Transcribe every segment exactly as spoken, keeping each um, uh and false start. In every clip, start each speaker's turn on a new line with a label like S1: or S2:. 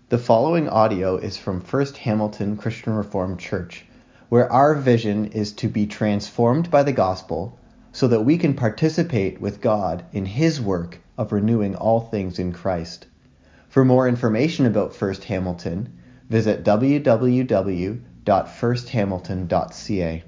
S1: The following audio is from First Hamilton Christian Reformed Church, where our vision is to be transformed by the gospel so that we can participate with God in His work of renewing all things in Christ. For more information about First Hamilton, visit w w w dot first hamilton dot c a.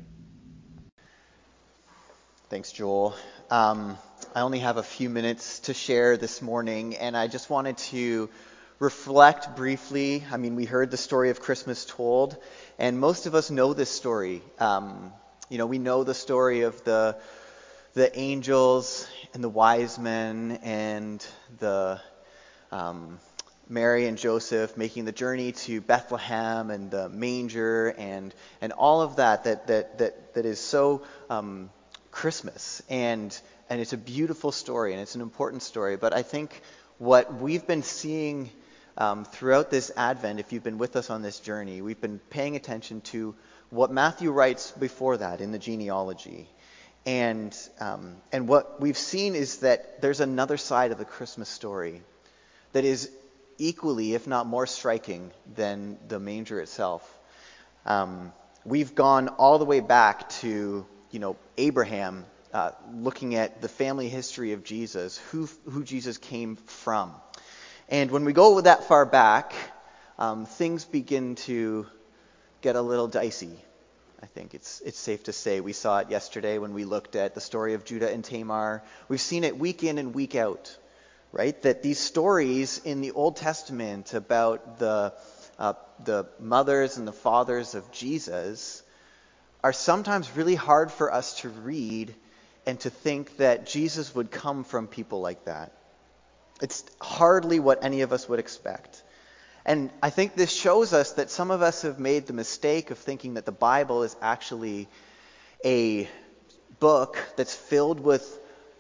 S2: Thanks, Joel. Um, I only have a few minutes to share this morning, and I just wanted to reflect briefly. I mean, we heard the story of Christmas told, and most of us know this story. Um, you know, we know the story of the the angels and the wise men and the um, Mary and Joseph making the journey to Bethlehem and the manger and and all of that that that that that is so um, Christmas, and and it's a beautiful story and it's an important story. But I think what we've been seeing um, throughout this Advent, if you've been with us on this journey, we've been paying attention to what Matthew writes before that in the genealogy. And um, and what we've seen is that there's another side of the Christmas story that is equally, if not more striking than the manger itself. Um, we've gone all the way back to, you know, Abraham, uh, looking at the family history of Jesus, who who Jesus came from. And when we go that far back, um, things begin to get a little dicey. I think it's it's safe to say. We saw it yesterday when we looked at the story of Judah and Tamar. We've seen it week in and week out, right? That these stories in the Old Testament about the uh, the mothers and the fathers of Jesus are sometimes really hard for us to read and to think that Jesus would come from people like that. It's hardly what any of us would expect. And I think this shows us that some of us have made the mistake of thinking that the Bible is actually a book that's filled with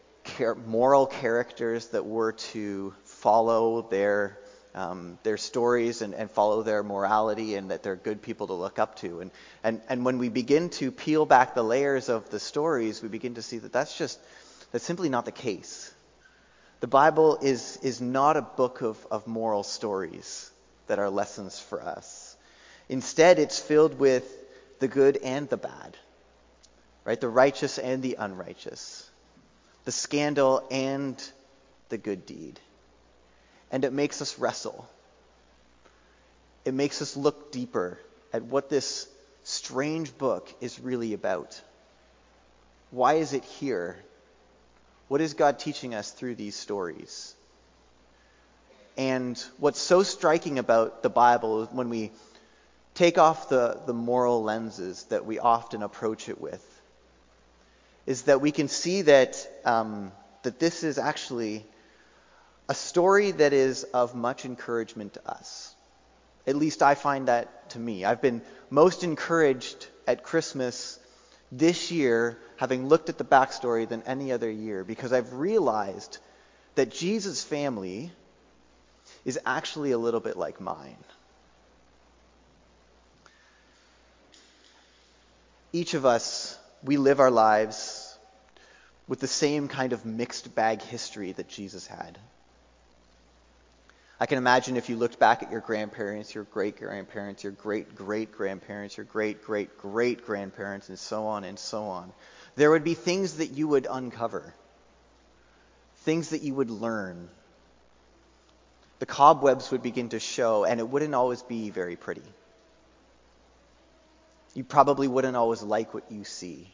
S2: moral characters that we're to follow their um, their stories and, and follow their morality, and that they're good people to look up to. And, and and when we begin to peel back the layers of the stories, we begin to see that that's just that's simply not the case. The Bible is is not a book of, of moral stories that are lessons for us. Instead, it's filled with the good and the bad, right? The righteous and the unrighteous, the scandal and the good deed. And it makes us wrestle. It makes us look deeper at what this strange book is really about. Why is it here? What is God teaching us through these stories? And what's so striking about the Bible is when we take off the, the moral lenses that we often approach it with, is that we can see that um, that this is actually a story that is of much encouragement to us. At least I find that to me. I've been most encouraged at Christmas this year, having looked at the backstory, than any other year, because I've realized that Jesus' family is actually a little bit like mine. Each of us, we live our lives with the same kind of mixed bag history that Jesus had. I can imagine if you looked back at your grandparents, your great-grandparents, your great-great-grandparents, your great-great-great-grandparents, and so on and so on, there would be things that you would uncover, things that you would learn. The cobwebs would begin to show, and it wouldn't always be very pretty. You probably wouldn't always like what you see.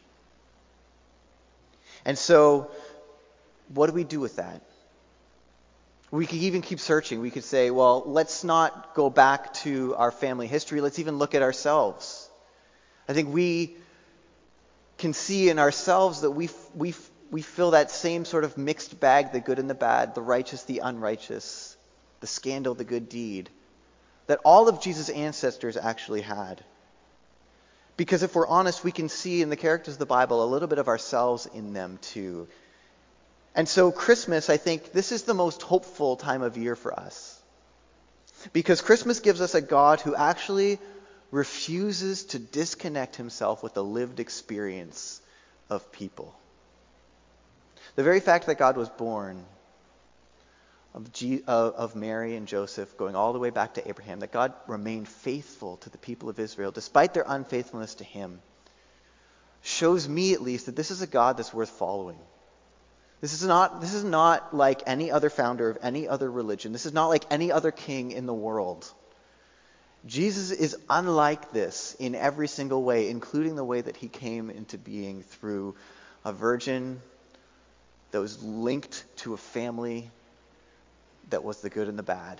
S2: And so, what do we do with that? We could even keep searching. We could say, well, let's not go back to our family history. Let's even look at ourselves. I think we can see in ourselves that we we we fill that same sort of mixed bag, the good and the bad, the righteous, the unrighteous, the scandal, the good deed, that all of Jesus' ancestors actually had. Because if we're honest, we can see in the characters of the Bible a little bit of ourselves in them too. And so Christmas, I think, this is the most hopeful time of year for us. Because Christmas gives us a God who actually refuses to disconnect himself with the lived experience of people. The very fact that God was born of, G, of, of Mary and Joseph, going all the way back to Abraham, that God remained faithful to the people of Israel despite their unfaithfulness to him, shows me at least that this is a God that's worth following. This is not, this is not like any other founder of any other religion. This is not like any other king in the world. Jesus is unlike this in every single way, including the way that he came into being through a virgin that was linked to a family that was the good and the bad.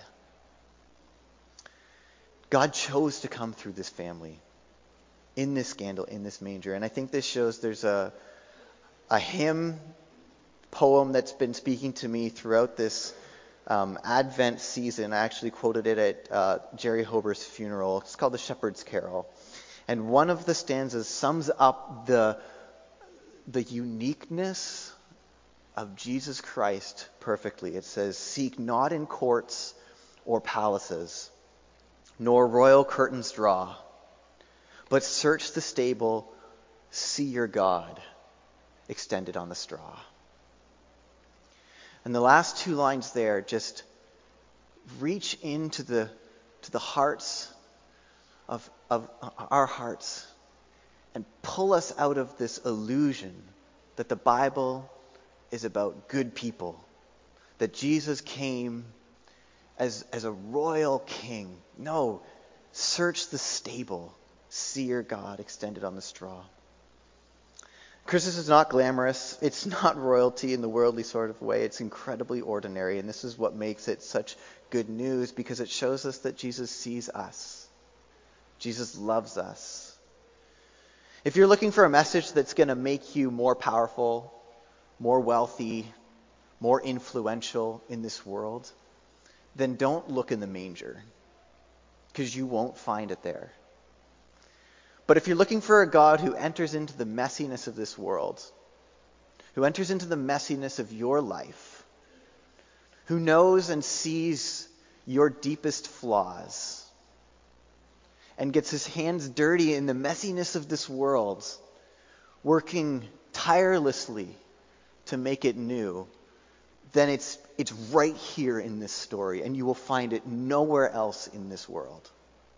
S2: God chose to come through this family, in this scandal, in this manger. And I think this shows there's a, a hymn poem that's been speaking to me throughout this um, Advent season. I actually quoted it at uh, Jerry Hober's funeral. It's called The Shepherd's Carol. And one of the stanzas sums up the, the uniqueness of Jesus Christ perfectly. It says, "Seek not in courts or palaces, nor royal curtains draw, but search the stable, see your God extended on the straw." And the last two lines there just reach into the to the hearts of, of our hearts and pull us out of this illusion that the Bible is about good people, that Jesus came as, as a royal king. No, search the stable, see your God extended on the straw. Christmas is not glamorous. It's not royalty in the worldly sort of way. It's incredibly ordinary. And this is what makes it such good news, because it shows us that Jesus sees us. Jesus loves us. If you're looking for a message that's going to make you more powerful, more wealthy, more influential in this world, then don't look in the manger, because you won't find it there. But if you're looking for a God who enters into the messiness of this world, who enters into the messiness of your life, who knows and sees your deepest flaws, and gets his hands dirty in the messiness of this world, working tirelessly to make it new, then it's it's right here in this story, and you will find it nowhere else in this world.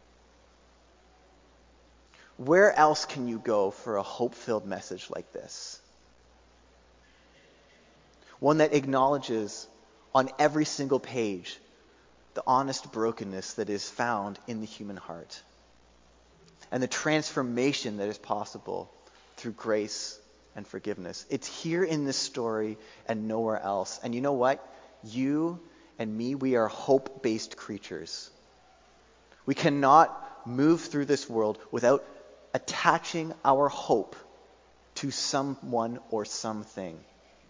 S2: Where else can you go for a hope-filled message like this? One that acknowledges on every single page the honest brokenness that is found in the human heart, and the transformation that is possible through grace and forgiveness. It's here in this story and nowhere else. And you know what? You and me, we are hope-based creatures. We cannot move through this world without attaching our hope to someone or something.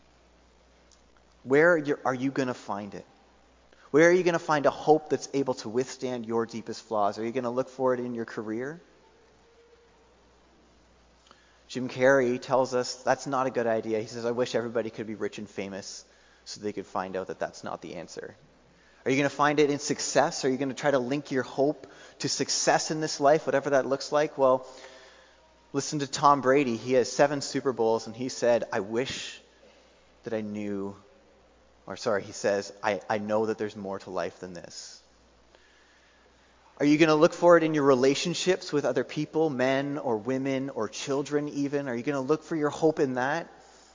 S2: Where are you going to find it? Where are you going to find a hope that's able to withstand your deepest flaws? Are you going to look for it in your career? Jim Carrey tells us that's not a good idea. He says, "I wish everybody could be rich and famous so they could find out that that's not the answer." Are you going to find it in success? Are you going to try to link your hope to success in this life, whatever that looks like? Well, listen to Tom Brady. He has seven Super Bowls, and he said, I wish that I knew, or sorry, he says, I, I know that there's more to life than this. Are you going to look for it in your relationships with other people, men or women or children even? Are you going to look for your hope in that?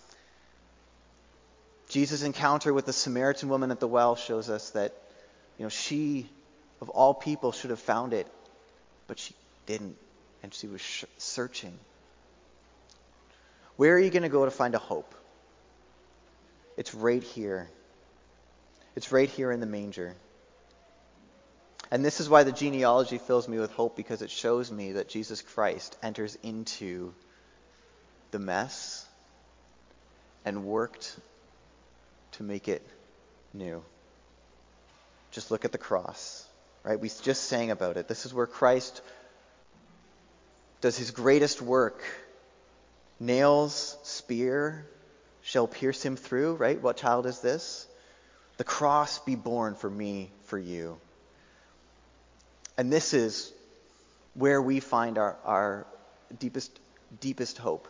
S2: Jesus' encounter with the Samaritan woman at the well shows us that, you know, she, of all people, should have found it, but she didn't, and she was sh- searching. Where are you going to go to find a hope? It's right here. It's right here in the manger. And this is why the genealogy fills me with hope, because it shows me that Jesus Christ enters into the mess and worked to make it new. Just look at the cross, right? We just sang about it. This is where Christ does his greatest work. Nails, spear shall pierce him through, right? What child is this? The cross be borne for me, for you. And this is where we find our, our deepest, deepest hope,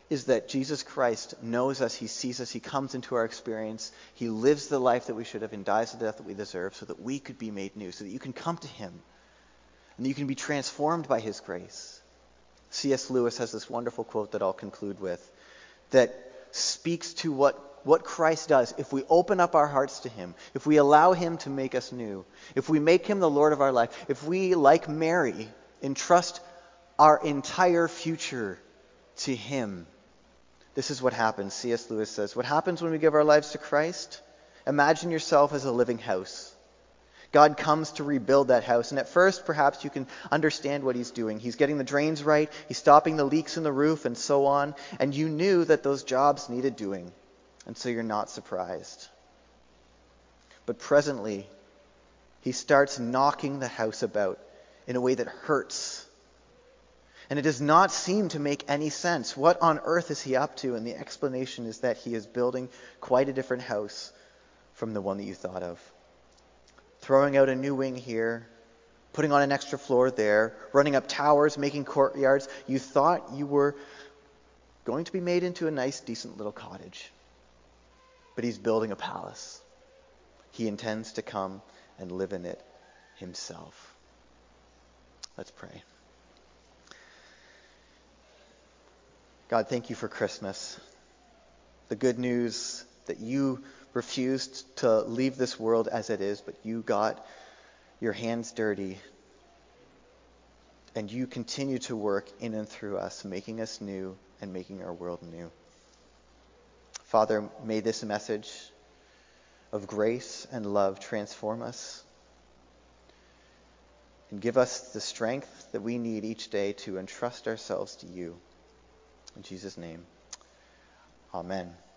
S2: is that Jesus Christ knows us, he sees us, he comes into our experience, he lives the life that we should have and dies the death that we deserve so that we could be made new, so that you can come to him and that you can be transformed by his grace. C S Lewis has this wonderful quote that I'll conclude with that speaks to what, what Christ does if we open up our hearts to him, if we allow him to make us new, if we make him the Lord of our life, if we, like Mary, entrust our entire future to him. This is what happens. C S Lewis says, what happens when we give our lives to Christ? Imagine yourself as a living house. God comes to rebuild that house, and at first perhaps you can understand what he's doing. He's getting the drains right, he's stopping the leaks in the roof, and so on, and you knew that those jobs needed doing, and so you're not surprised. But presently, he starts knocking the house about in a way that hurts. And it does not seem to make any sense. What on earth is he up to? And the explanation is that he is building quite a different house from the one that you thought of. Throwing out a new wing here, putting on an extra floor there, running up towers, making courtyards. You thought you were going to be made into a nice, decent little cottage. But he's building a palace. He intends to come and live in it himself. Let's pray. God, thank you for Christmas. The good news that you refused to leave this world as it is, but you got your hands dirty and you continue to work in and through us, making us new and making our world new. Father, may this message of grace and love transform us and give us the strength that we need each day to entrust ourselves to you. In Jesus' name, amen.